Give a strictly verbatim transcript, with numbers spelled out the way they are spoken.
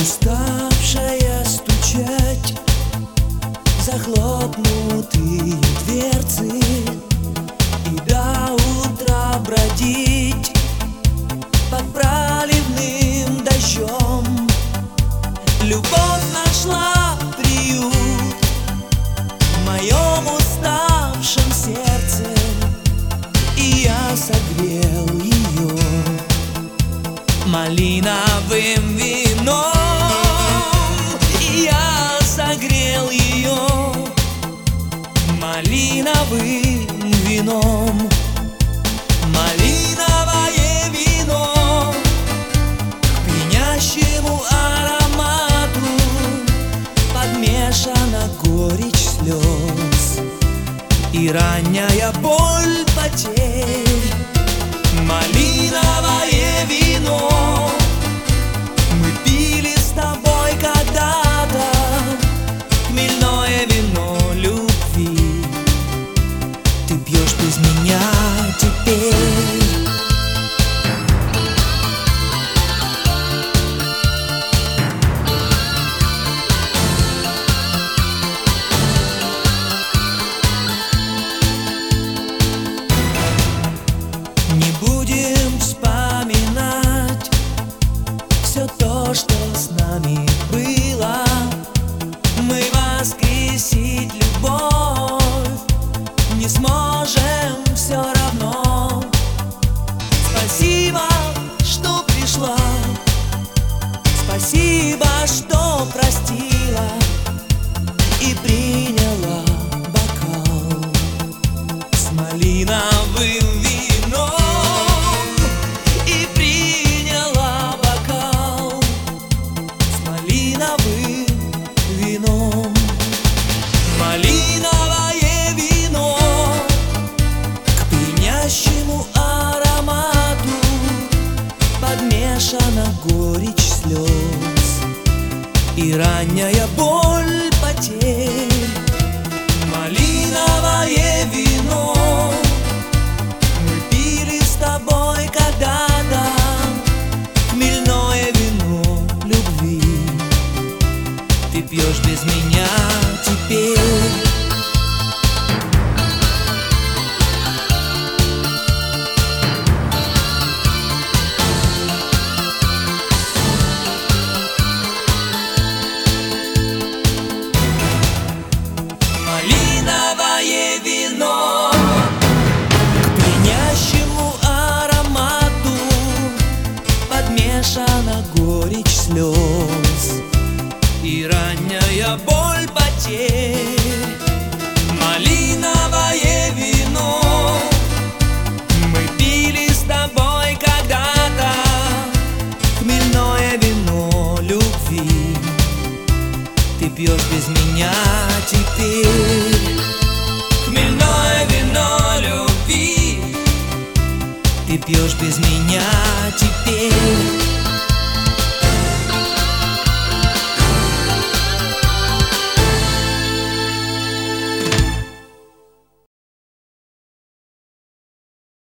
Уставшая стучать захлопнутые дверцы и до утра бродить под проливным дождем. Любовь нашла приют в моем уставшем сердце, и я согрел ее малиновым вином. И я согрел ее малиновым вином. Малиновое вино к пьянящему аромату подмешана горечь слез и ранняя боль потерь. Малиновое вино мы пили с тобой когда-то, хмельное вино любви. Ты пьешь без меня теперь. Не будем вспоминать все то, что с нами было. Мы воскресить любовь не сможем все равно. Спасибо, что пришла, спасибо, что простила и приняла бокал с малиновым вином. И приняла бокал с малиновым вином. Малиновое вино к пьянящему аромату подмешана горечь слез и ранняя боль потерь. Малиновое вино мы пили с тобой когда-то, хмельное вино любви. Ты пьешь без меня теперь. Малиновое вино к пьянящему аромату подмешана горечь слез и ранняя боль потерь. Малиновое вино мы пили с тобой когда-то, хмельное вино любви. Ты пьешь без меня теперь. Хмельное вино любви. Ты пьешь без меня теперь.